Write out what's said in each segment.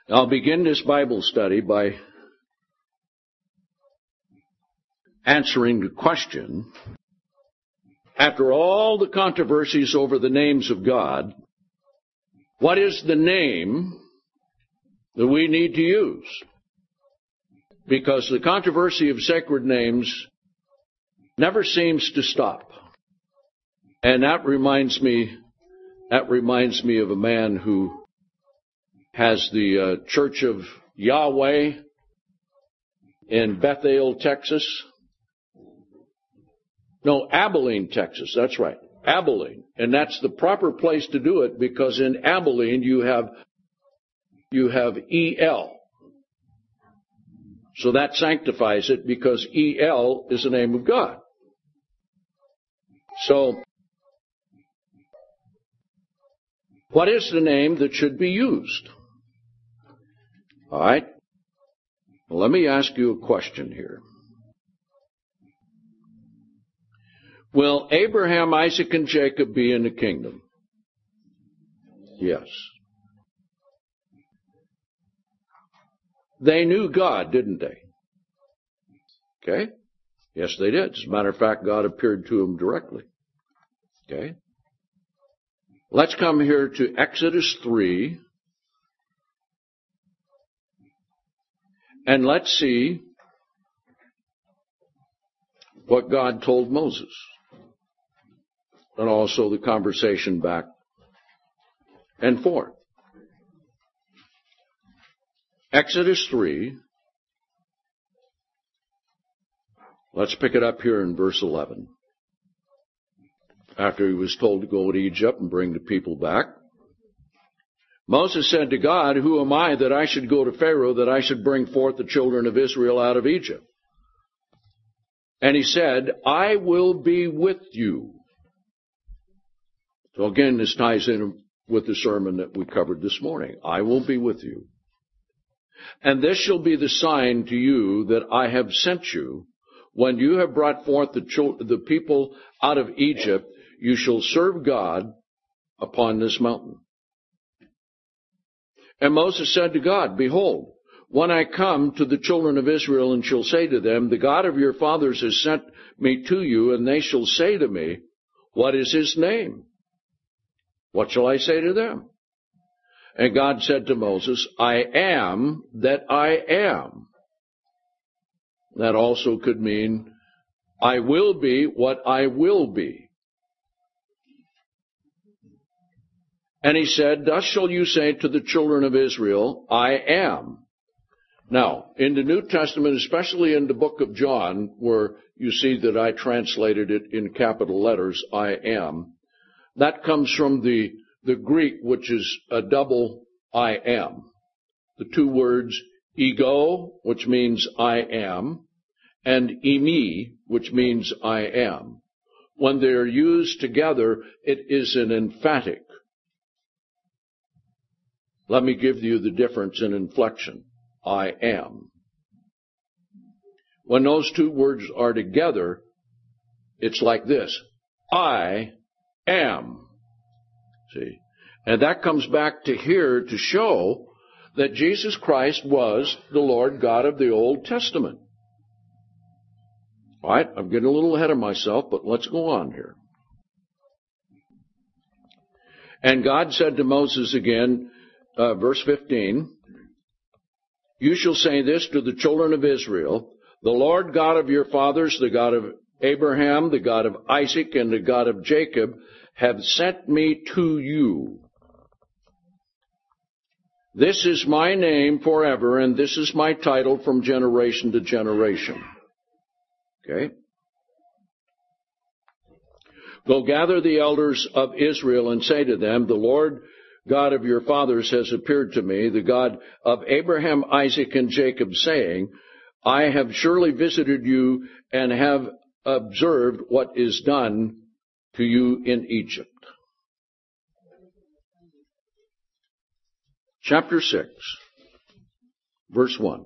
I'll begin this Bible study by answering the question, after all the controversies over the names of God, what is the name that we need to use? Because the controversy of sacred names never seems to stop. And that reminds me of a man who has the Church of Yahweh in Bethel, Texas. No, Abilene, Texas. That's right. Abilene. And that's the proper place to do it, because in Abilene you have E.L. So that sanctifies it, because E.L. is the name of God. So, what is the name that should be used? All right. Well, let me ask you a question here. Will Abraham, Isaac, and Jacob be in the kingdom? Yes. They knew God, didn't they? Okay. Yes, they did. As a matter of fact, God appeared to them directly. Okay. Let's come here to Exodus 3. And let's see what God told Moses. And also the conversation back and forth. Exodus 3. Let's pick it up here in verse 11. After he was told to go to Egypt and bring the people back, Moses said to God, "Who am I that I should go to Pharaoh, that I should bring forth the children of Israel out of Egypt?" And he said, "I will be with you." So again, this ties in with the sermon that we covered this morning. I will be with you. "And this shall be the sign to you that I have sent you. When you have brought forth the people out of Egypt, you shall serve God upon this mountain." And Moses said to God, "Behold, when I come to the children of Israel and shall say to them, the God of your fathers has sent me to you, and they shall say to me, what is his name? What shall I say to them?" And God said to Moses, "I am that I am." That also could mean, I will be what I will be. And he said, "Thus shall you say to the children of Israel, I am." Now, in the New Testament, especially in the book of John, where you see that I translated it in capital letters, I am, that comes from the Greek, which is a double I am. The two words ego, which means I am, and eimi, which means I am. When they are used together, it is an emphatic. Let me give you the difference in inflection. I am. When those two words are together, it's like this. I am. See? And that comes back to here to show that Jesus Christ was the Lord God of the Old Testament. All right, I'm getting a little ahead of myself, but let's go on here. And God said to Moses again, verse 15, "You shall say this to the children of Israel, the Lord God of your fathers, the God of Abraham, the God of Isaac, and the God of Jacob, have sent me to you. This is my name forever, and this is my title from generation to generation." Okay? "Go gather the elders of Israel and say to them, the Lord God of your fathers has appeared to me, the God of Abraham, Isaac, and Jacob, saying, I have surely visited you and have observed what is done to you in Egypt." Chapter 6, verse 1.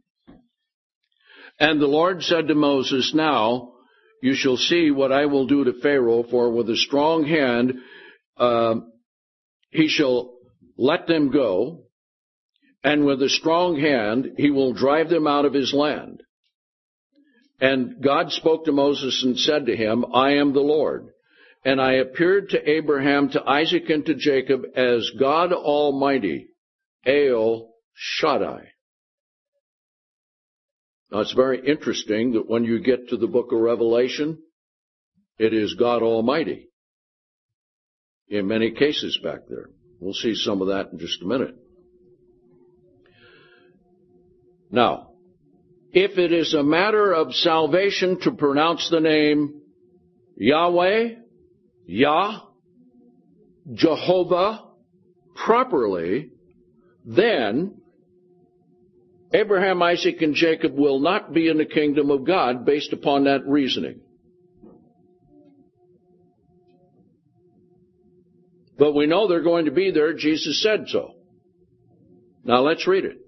"And the Lord said to Moses, Now you shall see what I will do to Pharaoh, for with a strong hand he shall let them go, and with a strong hand he will drive them out of his land. And God spoke to Moses and said to him, I am the Lord. And I appeared to Abraham, to Isaac, and to Jacob as God Almighty, El Shaddai. Now it's very interesting that when you get to the book of Revelation, it is God Almighty in many cases back there. We'll see some of that in just a minute. Now, if it is a matter of salvation to pronounce the name Yahweh, Yah, Jehovah properly, then Abraham, Isaac, and Jacob will not be in the kingdom of God based upon that reasoning. But we know they're going to be there. Jesus said so. Now let's read it.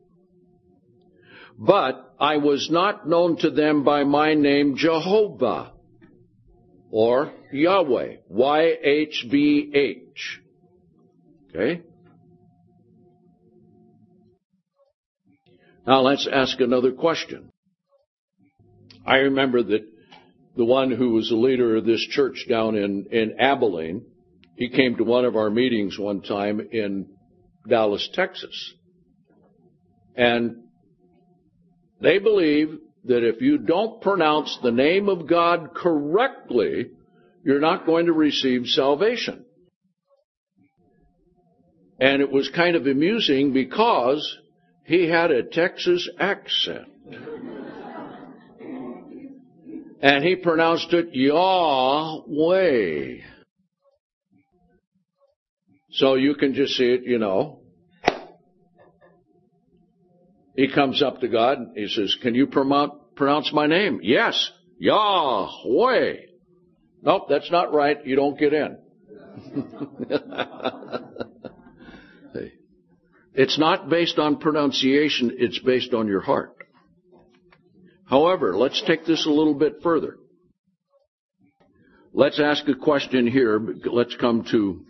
But I was not known to them by my name Jehovah, or Yahweh, YHVH. Okay? Now let's ask another question. I remember that the one who was the leader of this church down in Abilene, he came to one of our meetings one time in Dallas, Texas. And they believe that if you don't pronounce the name of God correctly, you're not going to receive salvation. And it was kind of amusing because he had a Texas accent. And he pronounced it Yahweh. So you can just see it, you know. He comes up to God and he says, can you pronounce my name? Yes, Yahweh. Nope, that's not right. You don't get in. It's not based on pronunciation. It's based on your heart. However, let's take this a little bit further. Let's ask a question here. Let's come to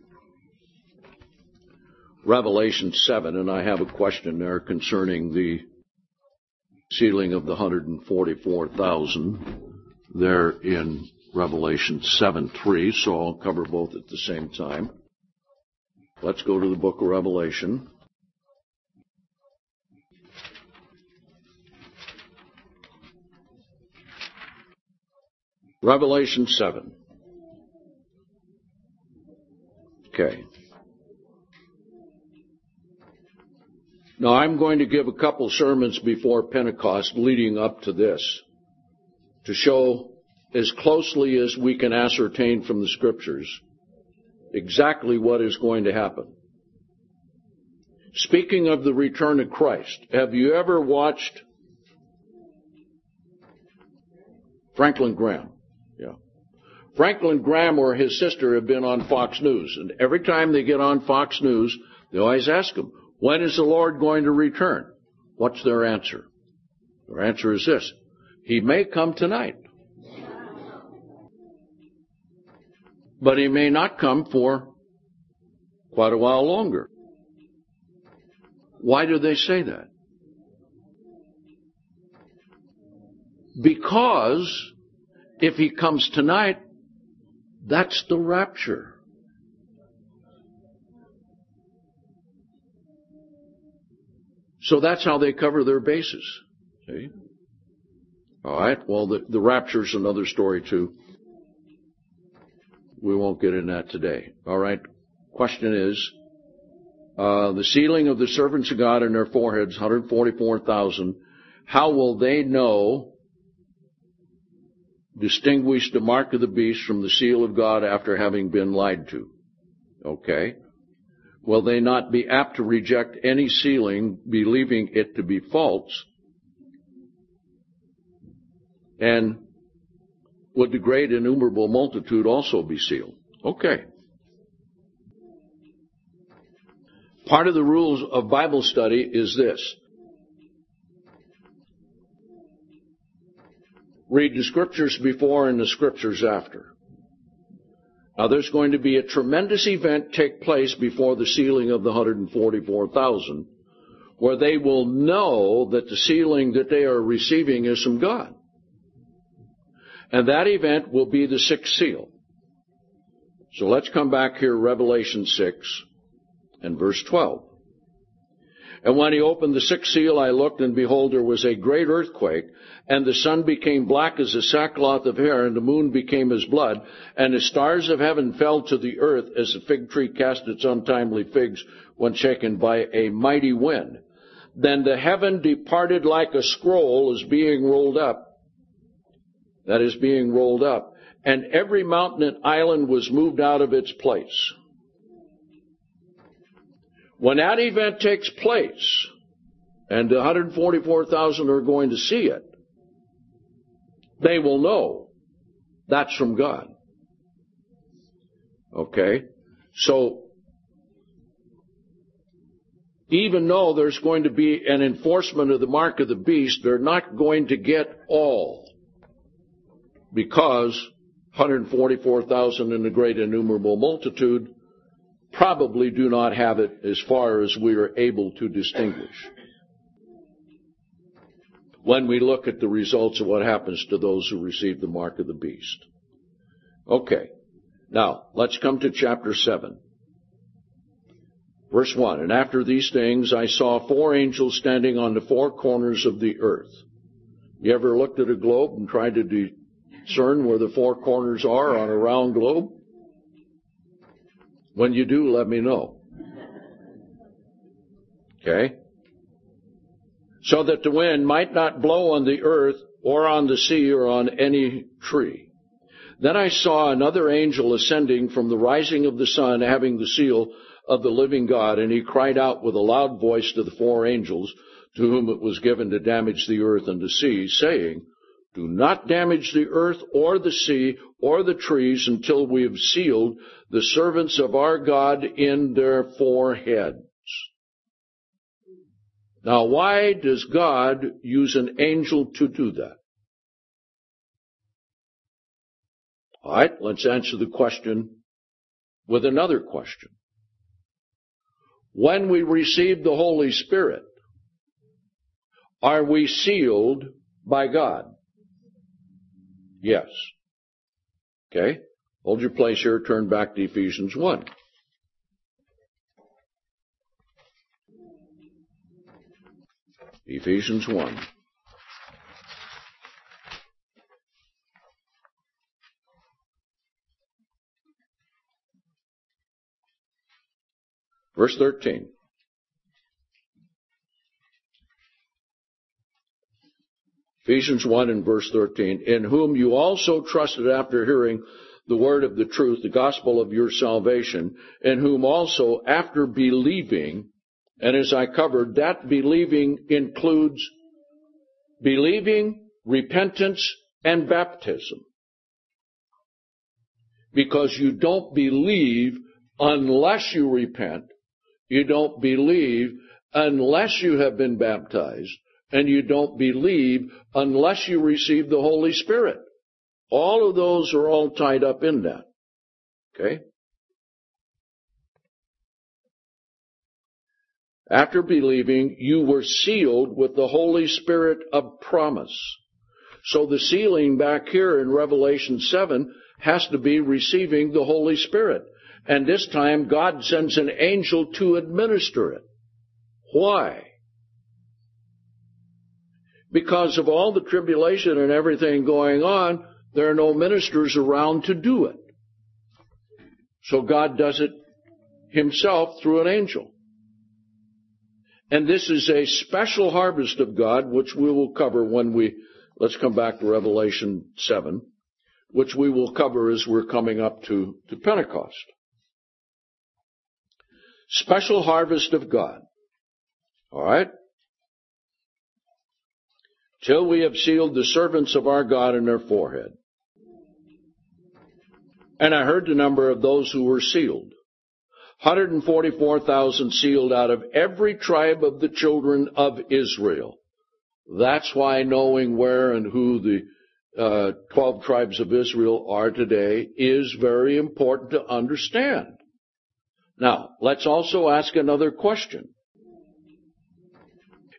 Revelation 7, and I have a question there concerning the sealing of the 144,000 there in Revelation 7:3, so I'll cover both at the same time. Let's go to the book of Revelation. Revelation 7. Okay. Now, I'm going to give a couple sermons before Pentecost leading up to this to show as closely as we can ascertain from the Scriptures exactly what is going to happen. Speaking of the return of Christ, have you ever watched Franklin Graham? Yeah. Franklin Graham or his sister have been on Fox News, and every time they get on Fox News, they always ask them, when is the Lord going to return? What's their answer? Their answer is this: He may come tonight. But He may not come for quite a while longer. Why do they say that? Because if He comes tonight, that's the rapture. So that's how they cover their bases. See? All right. Well, the rapture's another story too. We won't get in that today. All right. Question is, the sealing of the servants of God in their foreheads, 144,000. How will they know, distinguish the mark of the beast from the seal of God after having been lied to? Okay. Will they not be apt to reject any sealing, believing it to be false? And would the great innumerable multitude also be sealed? Okay. Part of the rules of Bible study is this. Read the Scriptures before and the Scriptures after. Now, there's going to be a tremendous event take place before the sealing of the 144,000, where they will know that the sealing that they are receiving is from God. And that event will be the sixth seal. So let's come back here, Revelation 6 and verse 12. And when he opened the sixth seal, I looked, and behold, there was a great earthquake, and the sun became black as a sackcloth of hair, and the moon became as blood, and the stars of heaven fell to the earth as a fig tree cast its untimely figs when shaken by a mighty wind. Then the heaven departed like a scroll is being rolled up. That is being rolled up. And every mountain and island was moved out of its place. When that event takes place, and the 144,000 are going to see it, they will know that's from God. Okay? So, even though there's going to be an enforcement of the mark of the beast, they're not going to get all, because 144,000 in the great innumerable multitude probably do not have it as far as we are able to distinguish when we look at the results of what happens to those who receive the mark of the beast. Okay, now let's come to chapter 7. Verse 1, and after these things I saw four angels standing on the four corners of the earth. You ever looked at a globe and tried to discern where the four corners are on a round globe? When you do, let me know. Okay? So that the wind might not blow on the earth or on the sea or on any tree. Then I saw another angel ascending from the rising of the sun, having the seal of the living God, and he cried out with a loud voice to the four angels to whom it was given to damage the earth and the sea, saying, do not damage the earth or the sea or the trees until we have sealed the servants of our God in their foreheads. Now, why does God use an angel to do that? All right, let's answer the question with another question. When we receive the Holy Spirit, are we sealed by God? Yes. Okay? Hold your place here. Turn back to Ephesians 1. Ephesians 1. Verse 13. Ephesians 1 and verse 13, in whom you also trusted after hearing the word of the truth, the gospel of your salvation, in whom also after believing, and as I covered, that believing includes believing, repentance, and baptism. Because you don't believe unless you repent, you don't believe unless you have been baptized, and you don't believe unless you receive the Holy Spirit. All of those are all tied up in that. Okay? After believing, you were sealed with the Holy Spirit of promise. So the sealing back here in Revelation 7 has to be receiving the Holy Spirit. And this time God sends an angel to administer it. Why? Because of all the tribulation and everything going on, there are no ministers around to do it. So God does it himself through an angel. And this is a special harvest of God, which we will cover let's come back to Revelation 7, which we will cover as we're coming up to Pentecost. Special harvest of God. All right? Till we have sealed the servants of our God in their forehead. And I heard the number of those who were sealed. 144,000 sealed out of every tribe of the children of Israel. That's why knowing where and who the 12 tribes of Israel are today is very important to understand. Now, let's also ask another question.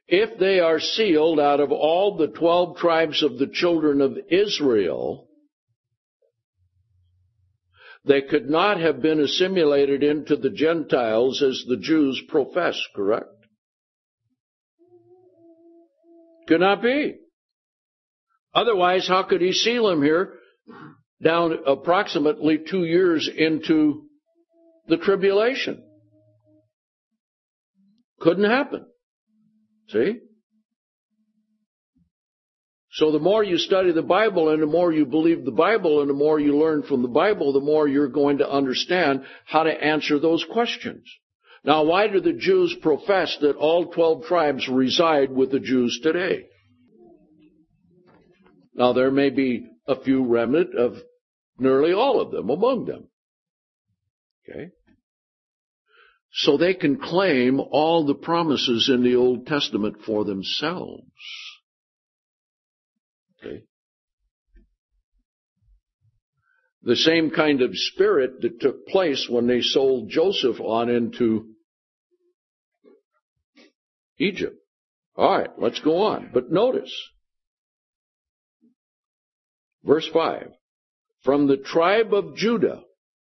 if they are sealed out of all the 12 tribes of the children of Israel, they could not have been assimilated into the Gentiles as the Jews profess, correct? Could not be. Otherwise, how could he seal them here down approximately 2 years into the tribulation? Couldn't happen. See? So the more you study the Bible and the more you believe the Bible and the more you learn from the Bible, the more you're going to understand how to answer those questions. Now, why do the Jews profess that all 12 tribes reside with the Jews today? Now, there may be a few remnant of nearly all of them among them. Okay? So they can claim all the promises in the Old Testament for themselves. Okay? The same kind of spirit that took place when they sold Joseph on into Egypt. All right, let's go on. But notice, verse 5, from the tribe of Judah.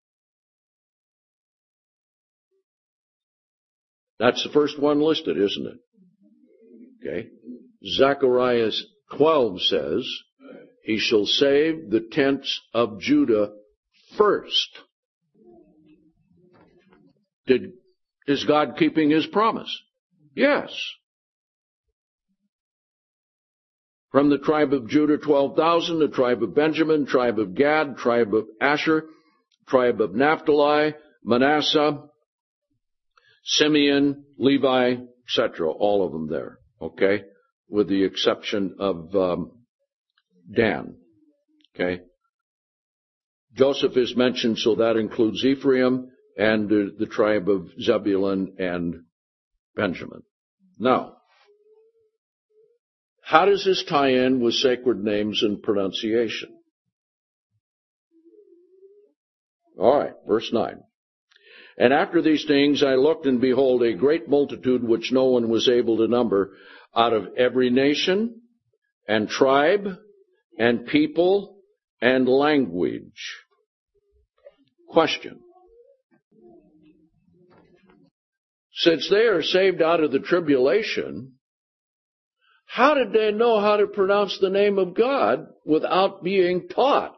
That's the first one listed, isn't it? Okay. Zechariah 12 says, he shall save the tents of Judah first. Is God keeping his promise? Yes. From the tribe of Judah, 12,000, the tribe of Benjamin, tribe of Gad, tribe of Asher, tribe of Naphtali, Manasseh, Simeon, Levi, etc. All of them there, okay? With the exception of Dan, okay? Joseph is mentioned, so that includes Ephraim and the tribe of Zebulun and Benjamin. Now, how does this tie in with sacred names and pronunciation? All right, verse 9. And after these things I looked, and behold, a great multitude which no one was able to number, out of every nation and tribe and people and language. Question. Since they are saved out of the tribulation, how did they know how to pronounce the name of God without being taught?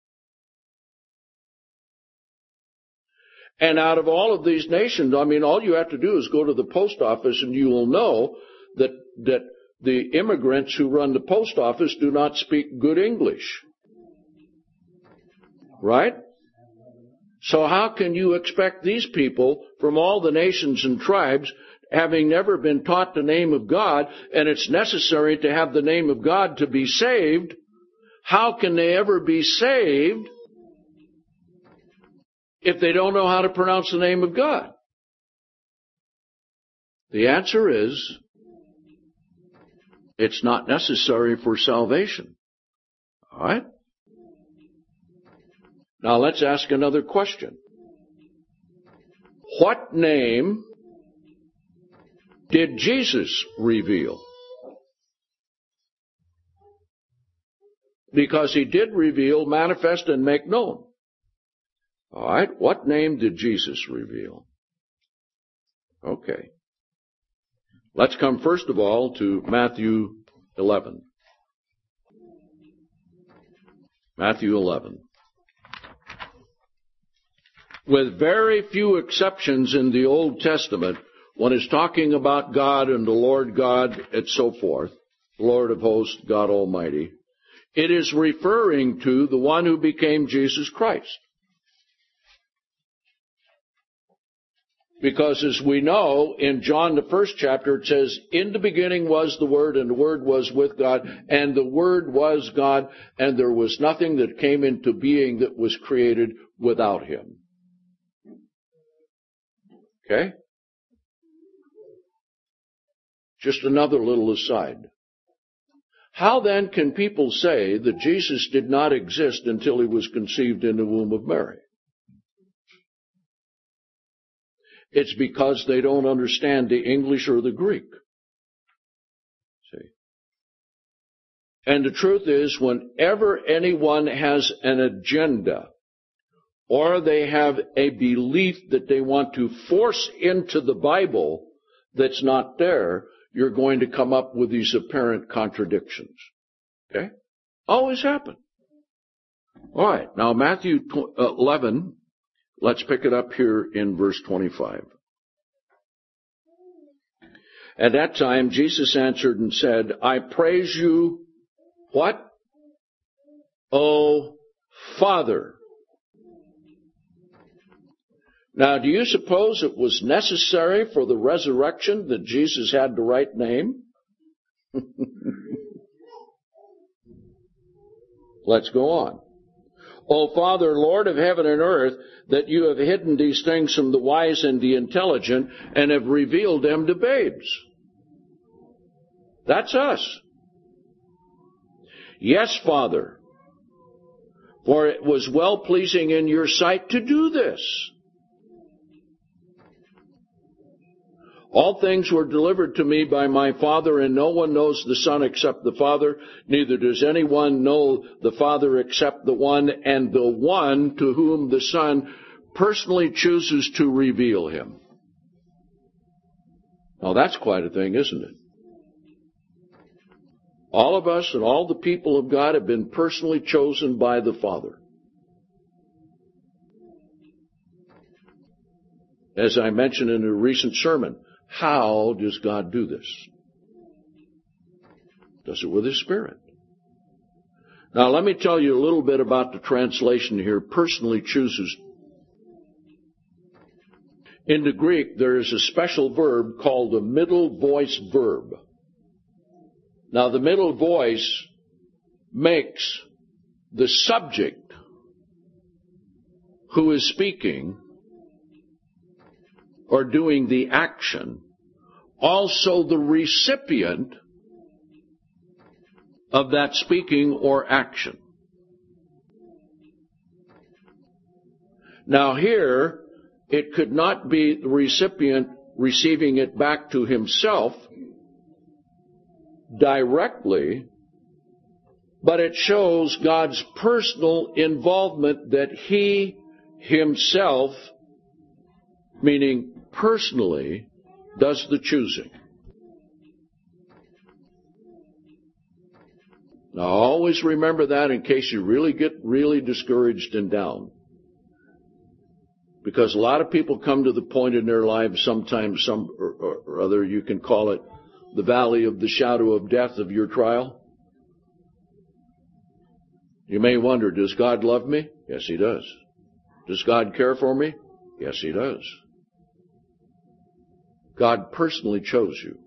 And out of all of these nations, I mean, all you have to do is go to the post office and you will know that the immigrants who run the post office do not speak good English. Right? So how can you expect these people from all the nations and tribes, having never been taught the name of God, and it's necessary to have the name of God to be saved, how can they ever be saved if they don't know how to pronounce the name of God? The answer is, it's not necessary for salvation. All right? Now let's ask another question. What name did Jesus reveal? Because he did reveal, manifest, and make known. All right, what name did Jesus reveal? Okay. Let's come first of all to Matthew 11. Matthew 11. With very few exceptions in the Old Testament, when it's talking about God and the Lord God and so forth, Lord of hosts, God Almighty, it is referring to the one who became Jesus Christ. Because as we know, in John the first chapter, it says, in the beginning was the Word, and the Word was with God, and the Word was God, and there was nothing that came into being that was created without Him. Okay? Just another little aside. How then can people say that Jesus did not exist until He was conceived in the womb of Mary? It's because they don't understand the English or the Greek. And the truth is, whenever anyone has an agenda, or they have a belief that they want to force into the Bible that's not there, you're going to come up with these apparent contradictions. Okay? Always happen. All right. Now, Matthew 11, let's pick it up here in verse 25. At that time, Jesus answered and said, I praise you, what? O Father. Now, do you suppose it was necessary for the resurrection that Jesus had the right name? Let's go on. O Father, Lord of heaven and earth, that you have hidden these things from the wise and the intelligent and have revealed them to babes. That's us. Yes, Father, for it was well-pleasing in your sight to do this. All things were delivered to me by my Father, and no one knows the Son except the Father, neither does anyone know the Father except the one, and the one to whom the Son personally chooses to reveal him. Now that's quite a thing, isn't it? All of us and all the people of God have been personally chosen by the Father. As I mentioned in a recent sermon, how does God do this? Does it with His Spirit. Now let me tell you a little bit about the translation here, personally chooses. In the Greek, there is a special verb called a middle voice verb. Now the middle voice makes the subject who is speaking or doing the action also the recipient of that speaking or action. Now here, it could not be the recipient receiving it back to himself directly, but it shows God's personal involvement that He Himself, meaning personally, does the choosing. Now always remember that in case you really get really discouraged and down. Because a lot of people come to the point in their lives, sometimes some or other, you can call it the valley of the shadow of death of your trial. You may wonder, does God love me? Yes, He does. Does God care for me? Yes, He does. God personally chose you.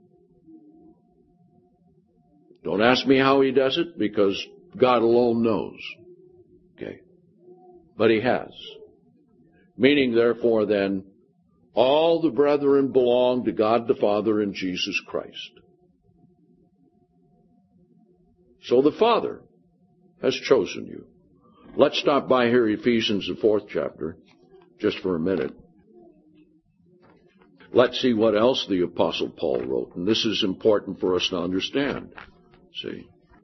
Don't ask me how He does it, because God alone knows. Okay. But He has. Meaning, therefore, then, all the brethren belong to God the Father and Jesus Christ. So the Father has chosen you. Let's stop by here, Ephesians, the 4th chapter, just for a minute. Let's see what else the Apostle Paul wrote. And this is important for us to understand. See?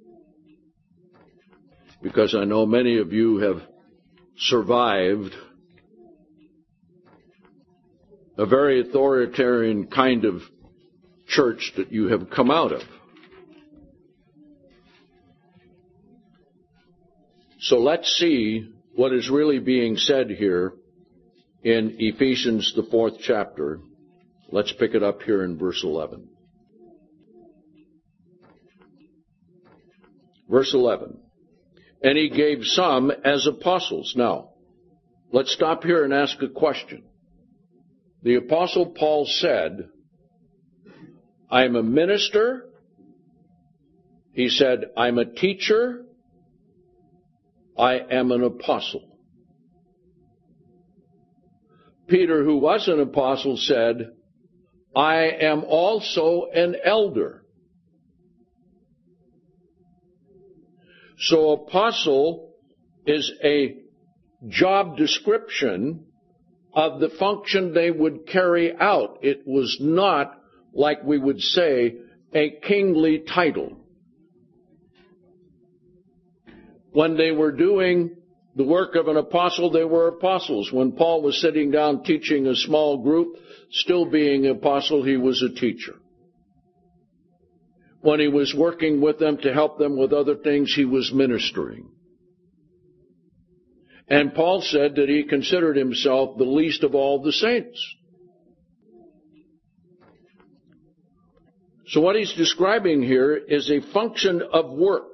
Because I know many of you have survived a very authoritarian kind of church that you have come out of. So let's see what is really being said here in Ephesians, the 4th chapter. Let's pick it up here in verse 11. Verse 11. And He gave some as apostles. Now, let's stop here and ask a question. The Apostle Paul said, I'm a minister. He said, I'm a teacher. I am an apostle. Peter, who was an apostle, said, I am also an elder. So apostle is a job description of the function they would carry out. It was not, like we would say, a kingly title. When they were doing the work of an apostle, they were apostles. When Paul was sitting down teaching a small group, still being an apostle, he was a teacher. When he was working with them to help them with other things, he was ministering. And Paul said that he considered himself the least of all the saints. So what he's describing here is a function of work.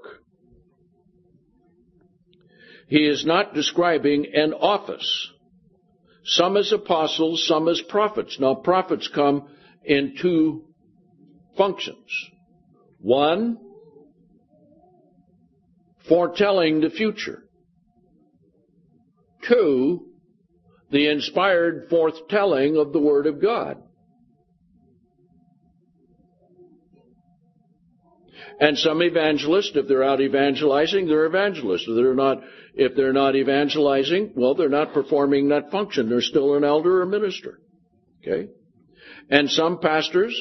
He is not describing an office. Some as apostles, some as prophets. Now, prophets come in two functions. One, foretelling the future. Two, the inspired foretelling of the Word of God. And some evangelists, if they're out evangelizing, they're evangelists. If they're not evangelizing, well, they're not performing that function. They're still an elder or minister. Okay? And some pastors,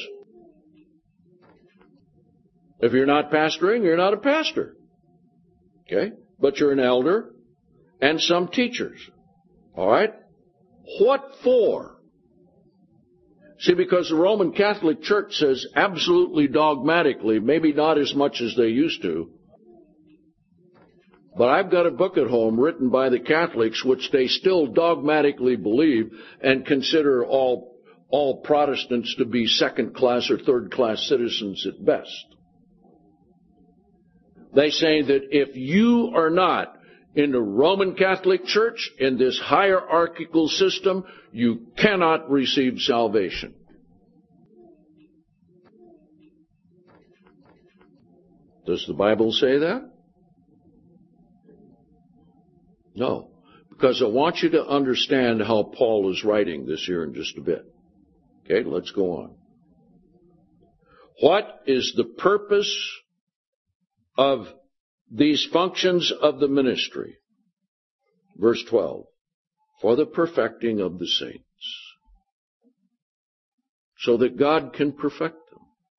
if you're not pastoring, you're not a pastor. Okay? But you're an elder. And some teachers. All right? What for? See, because the Roman Catholic Church says absolutely dogmatically, maybe not as much as they used to, but I've got a book at home written by the Catholics which they still dogmatically believe and consider all Protestants to be second-class or third-class citizens at best. They say that if you are not in the Roman Catholic Church, in this hierarchical system, you cannot receive salvation. Does the Bible say that? No. Because I want you to understand how Paul is writing this here in just a bit. Okay, let's go on. What is the purpose of these functions of the ministry? Verse 12. For the perfecting of the saints. So that God can perfect them.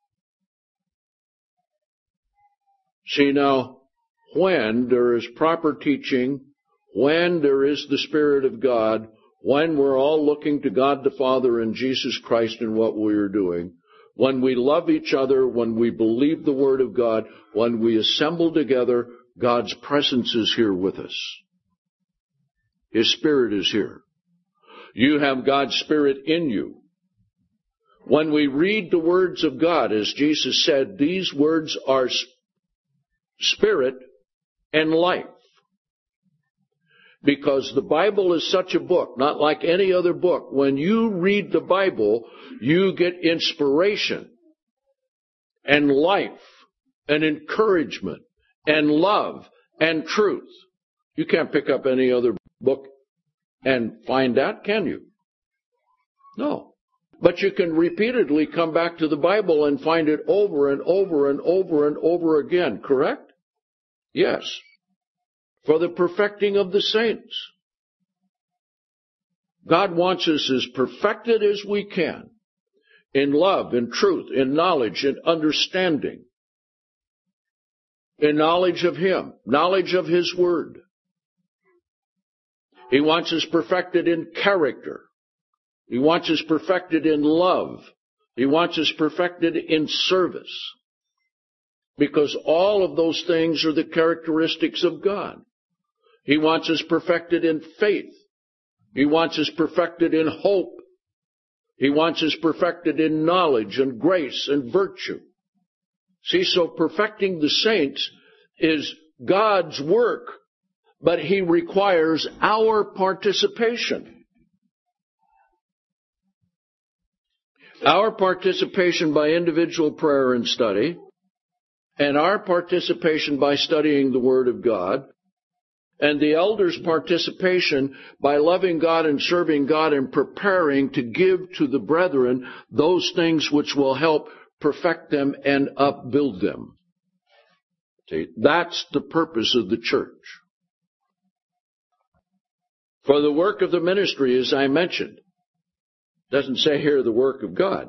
See now, when there is proper teaching, when there is the Spirit of God, when we're all looking to God the Father and Jesus Christ in what we are doing, when we love each other, when we believe the Word of God, when we assemble together, God's presence is here with us. His Spirit is here. You have God's Spirit in you. When we read the words of God, as Jesus said, these words are spirit and life. Because the Bible is such a book, not like any other book. When you read the Bible, you get inspiration and life and encouragement and love and truth. You can't pick up any other book and find that, can you? No. But you can repeatedly come back to the Bible and find it over and over and over and over again, correct? Yes. For the perfecting of the saints. God wants us as perfected as we can in love, in truth, in knowledge, in understanding, in knowledge of Him, knowledge of His Word. He wants us perfected in character. He wants us perfected in love. He wants us perfected in service. Because all of those things are the characteristics of God. He wants us perfected in faith. He wants us perfected in hope. He wants us perfected in knowledge and grace and virtue. See, so perfecting the saints is God's work, but He requires our participation. Our participation by individual prayer and study, and our participation by studying the Word of God, and the elders' participation by loving God and serving God and preparing to give to the brethren those things which will help perfect them and upbuild them. See, that's the purpose of the church. For the work of the ministry, as I mentioned, doesn't say here the work of God.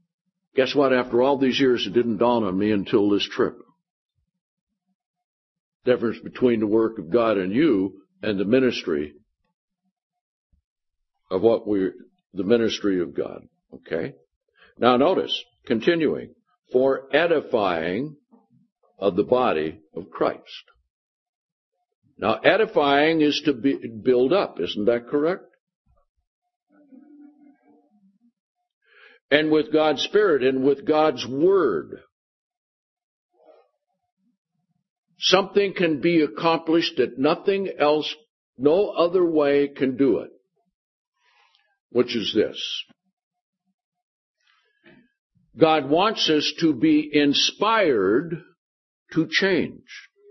Guess what? After all these years, it didn't dawn on me until this trip. Difference between the work of God in you and the ministry of the ministry of God. Okay? Now notice, continuing, for edifying of the body of Christ. Now edifying is to build up, isn't that correct? And with God's Spirit and with God's Word. Something can be accomplished that nothing else, no other way can do it. Which is this. God wants us to be inspired to change.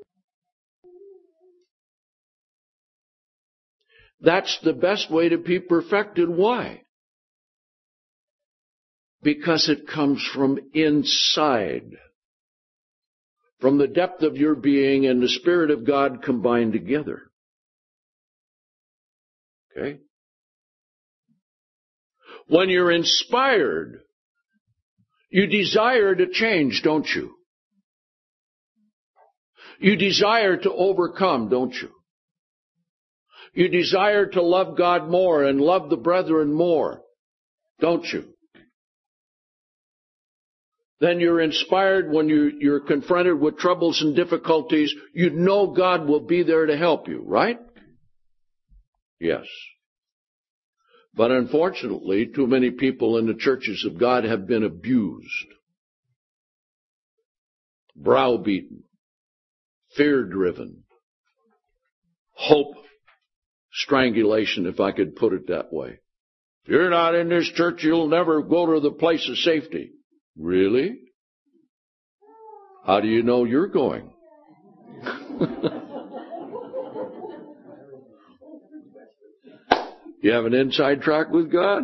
That's the best way to be perfected. Why? Because it comes from inside. From the depth of your being and the Spirit of God combined together. Okay? When you're inspired, you desire to change, don't you? You desire to overcome, don't you? You desire to love God more and love the brethren more, don't you? Then you're inspired when you're confronted with troubles and difficulties. You know God will be there to help you, right? Yes. But unfortunately, too many people in the churches of God have been abused, browbeaten, fear-driven, hope strangulation, if I could put it that way. If you're not in this church, you'll never go to the place of safety. Really? How do you know you're going? You have an inside track with God?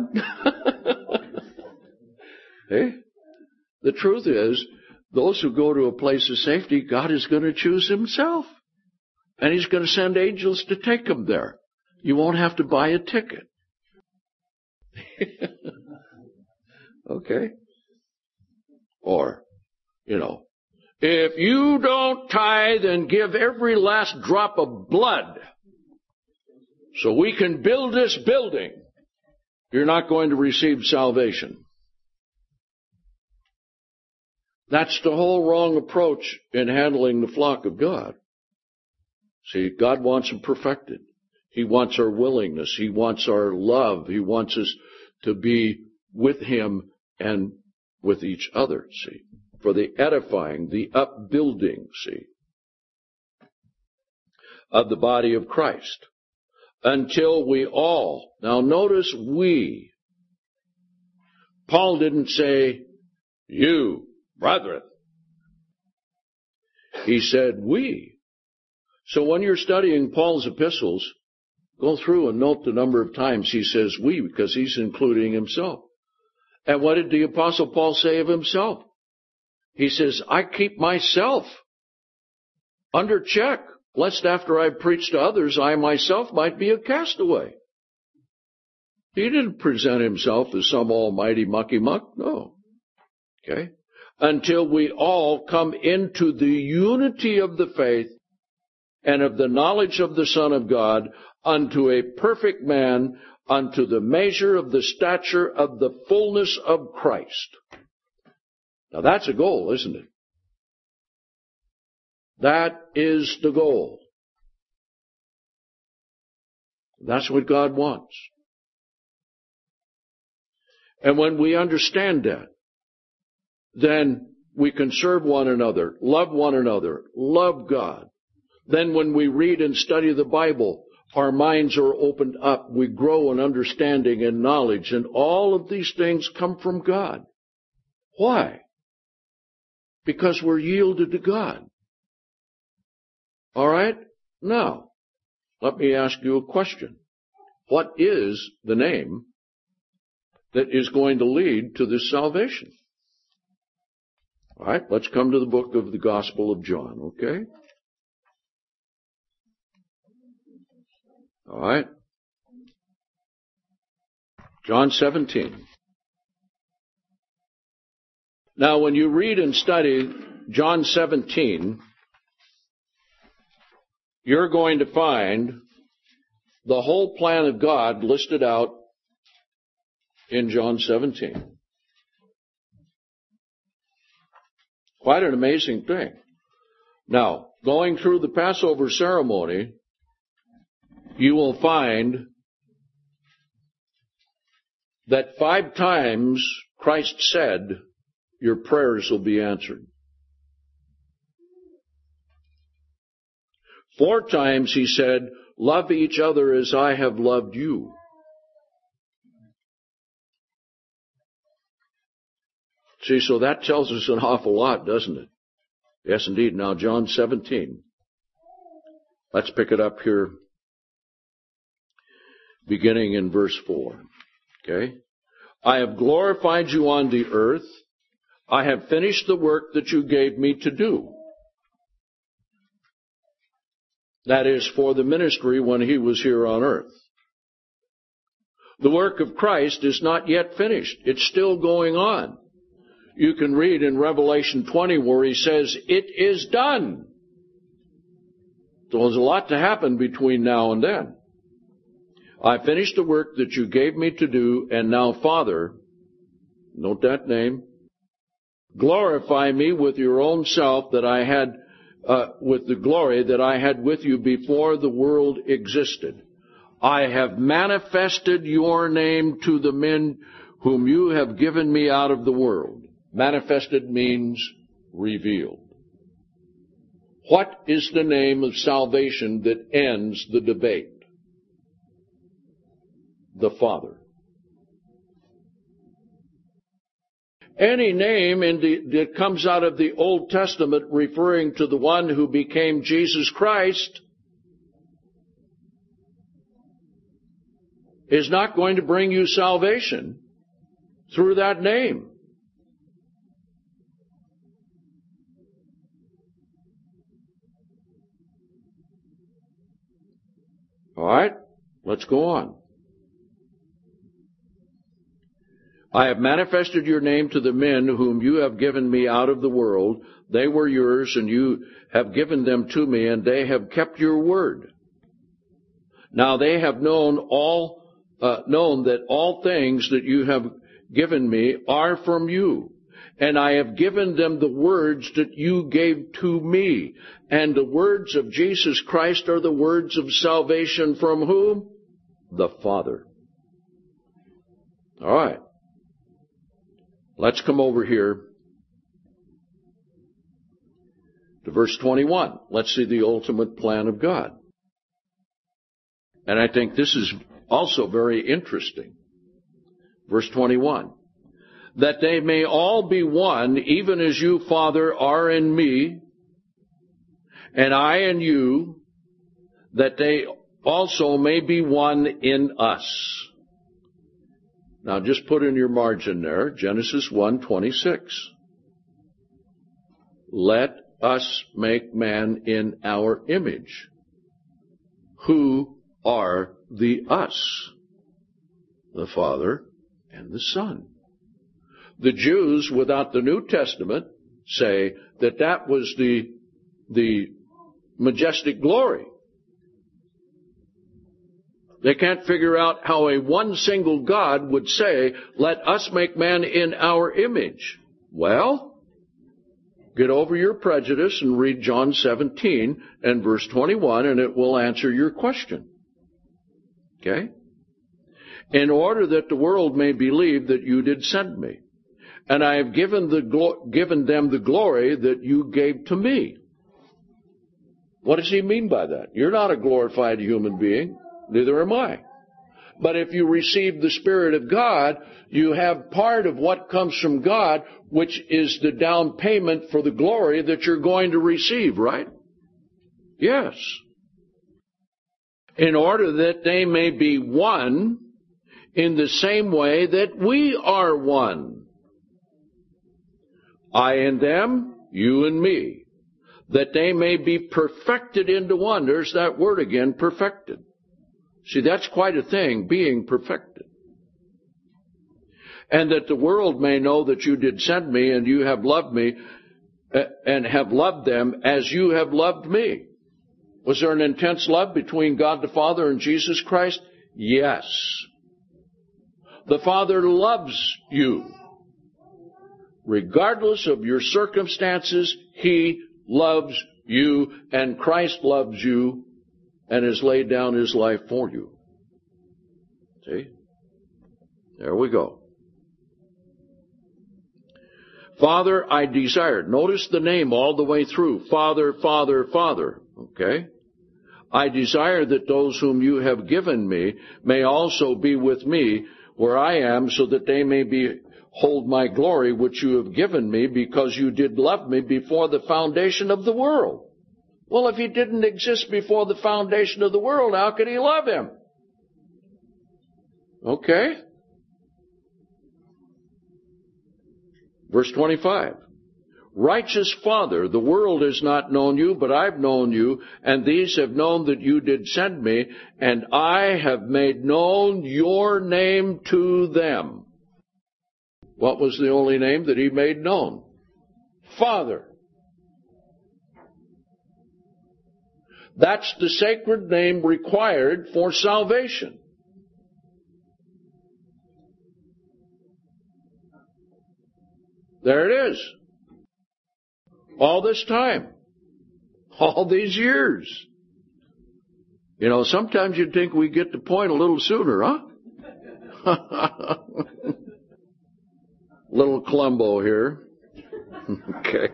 Hey? The truth is, those who go to a place of safety, God is going to choose Himself. And He's going to send angels to take them there. You won't have to buy a ticket. Okay? Or, if you don't tithe and give every last drop of blood so we can build this building, you're not going to receive salvation. That's the whole wrong approach in handling the flock of God. See, God wants them perfected. He wants our willingness. He wants our love. He wants us to be with Him and with each other, see, for the edifying, the upbuilding, see, of the body of Christ, until we all, now notice we, Paul didn't say, you, brethren. He said we. So when you're studying Paul's epistles, go through and note the number of times he says we, because he's including himself. And what did the Apostle Paul say of himself? He says, I keep myself under check, lest after I preach to others, I myself might be a castaway. He didn't present himself as some almighty mucky-muck, no. Okay? Until we all come into the unity of the faith and of the knowledge of the Son of God, unto a perfect man, unto the measure of the stature of the fullness of Christ. Now that's a goal, isn't it? That is the goal. That's what God wants. And when we understand that, then we can serve one another, love God. Then when we read and study the Bible, our minds are opened up. We grow in understanding and knowledge, and all of these things come from God. Why? Because we're yielded to God. All right? Now, let me ask you a question. What is the name that is going to lead to this salvation? All right, let's come to the book of the Gospel of John, okay? All right. John 17. Now, when you read and study John 17, you're going to find the whole plan of God listed out in John 17. Quite an amazing thing. Now, going through the Passover ceremony, you will find that 5 times Christ said, your prayers will be answered. 4 times he said, love each other as I have loved you. See, so that tells us an awful lot, doesn't it? Yes, indeed. Now, John 17. Let's pick it up here, beginning in verse 4. Okay? I have glorified you on the earth. I have finished the work that you gave me to do. That is, for the ministry when he was here on earth. The work of Christ is not yet finished. It's still going on. You can read in Revelation 20 where he says, it is done. So there's a lot to happen between now and then. I finished the work that you gave me to do, and now, Father, note that name, glorify me with your own self that I had, with the glory that I had with you before the world existed. I have manifested your name to the men whom you have given me out of the world. Manifested means revealed. What is the name of salvation that ends the debate? The Father. Any name that comes out of the Old Testament referring to the one who became Jesus Christ is not going to bring you salvation through that name. All right, let's go on. I have manifested your name to the men whom you have given me out of the world. They were yours, and you have given them to me, and they have kept your word. Now they have known that all things that you have given me are from you. And I have given them the words that you gave to me. And the words of Jesus Christ are the words of salvation from whom? The Father. All right. Let's come over here to verse 21. Let's see the ultimate plan of God. And I think this is also very interesting. Verse 21. That they may all be one, even as you, Father, are in me, and I in you, that they also may be one in us. Now just put in your margin there, Genesis 1:26. Let us make man in our image. Who are the us? The Father and the Son. The Jews, without the New Testament, say that that was the majestic glory. They can't figure out how a one single God would say, let us make man in our image. Well, get over your prejudice and read John 17 and verse 21, and it will answer your question. Okay? In order that the world may believe that you did send me. And I have given them the glory that you gave to me. What does he mean by that? You're not a glorified human being. Neither am I. But if you receive the Spirit of God, you have part of what comes from God, which is the down payment for the glory that you're going to receive, right? Yes. In order that they may be one in the same way that we are one. I and them, you and me, that they may be perfected into one. There's that word again, perfected. See, that's quite a thing, being perfected. And that the world may know that you did send me, and you have loved me, and have loved them as you have loved me. Was there an intense love between God the Father and Jesus Christ? Yes. The Father loves you. Regardless of your circumstances, He loves you, and Christ loves you and has laid down His life for you. See? There we go. Father, I desire. Notice the name all the way through. Father, Father, Father. Okay? I desire that those whom you have given me may also be with me where I am, so that they may behold my glory which you have given me, because you did love me before the foundation of the world. Well, if He didn't exist before the foundation of the world, how could He love Him? Okay? Verse 25. Righteous Father, the world has not known you, but I've known you, and these have known that you did send me, and I have made known your name to them. What was the only name that He made known? Father. That's the sacred name required for salvation. There it is. All this time. All these years. You know, sometimes you'd think we get the point a little sooner, huh? Little Columbo here. Okay.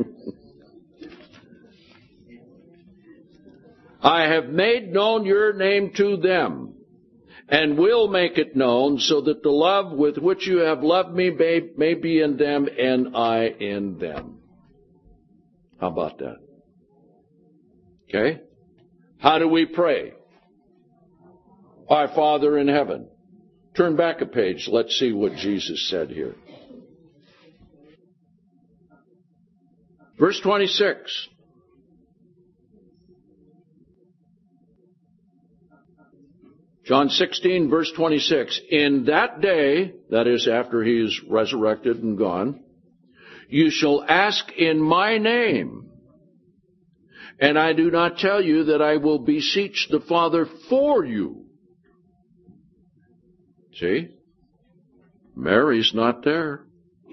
I have made known your name to them, and will make it known, so that the love with which you have loved me may be in them, and I in them. How about that? Okay? How do we pray? Our Father in heaven. Turn back a page. Let's see what Jesus said here. Verse 26. John 16, verse 26. In that day, that is after He is resurrected and gone, you shall ask in my name, and I do not tell you that I will beseech the Father for you. See? Mary's not there.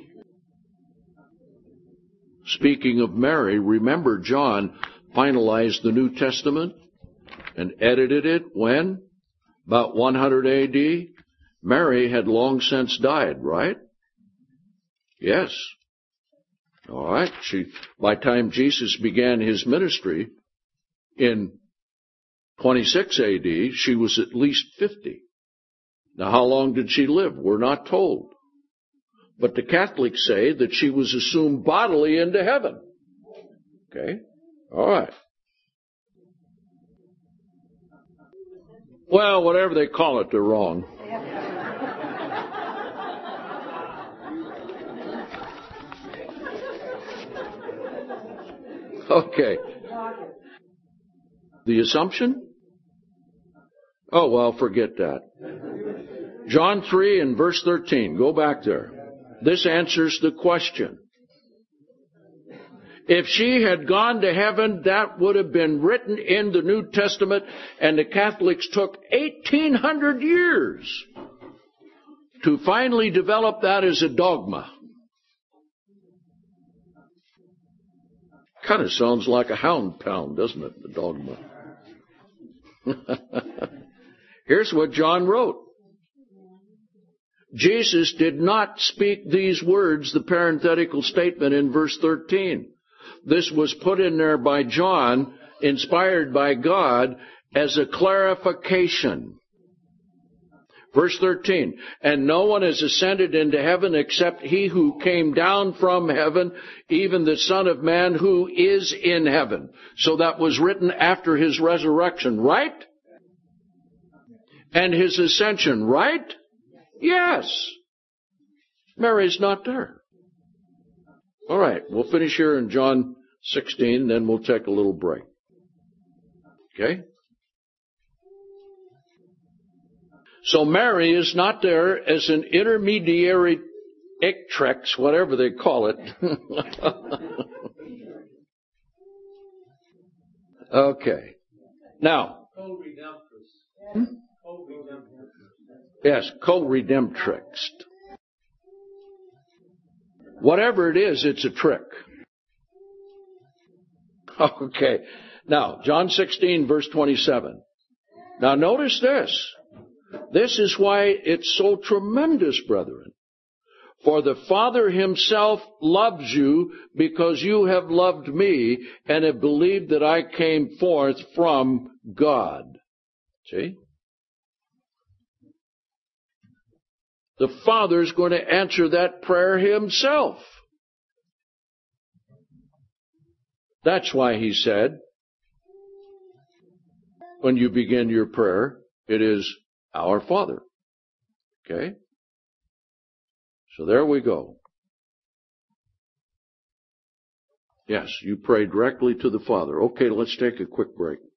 Speaking of Mary, remember John finalized the New Testament and edited it when? About 100 A.D. Mary had long since died, right? Yes. All right. By the time Jesus began His ministry in 26 A.D., she was at least 50. Now, how long did she live? We're not told. But the Catholics say that she was assumed bodily into heaven. Okay? All right. Well, whatever they call it, they're wrong. Okay. The Assumption? Oh, well, forget that. John 3 and verse 13. Go back there. This answers the question. If she had gone to heaven, that would have been written in the New Testament, and the Catholics took 1,800 years to finally develop that as a dogma. Kind of sounds like a hound pound, doesn't it, the dogma? Here's what John wrote. Jesus did not speak these words, the parenthetical statement in verse 13. This was put in there by John, inspired by God, as a clarification. Verse 13, and no one has ascended into heaven except He who came down from heaven, even the Son of Man who is in heaven. So that was written after His resurrection, right? And His ascension, right? Yes. Mary's not there. All right, we'll finish here in John 16, then we'll take a little break. Okay? So Mary is not there as an intermediary ictrex, whatever they call it. Okay. Now, yes, co-redemptrix. Whatever it is, it's a trick. Okay. Now, John 16, verse 27. Now, notice this. This is why it's so tremendous, brethren. For the Father himself loves you because you have loved me and have believed that I came forth from God. See? The Father's going to answer that prayer himself. That's why he said, when you begin your prayer, it is our Father. Okay? So there we go. Yes, you pray directly to the Father. Okay, let's take a quick break.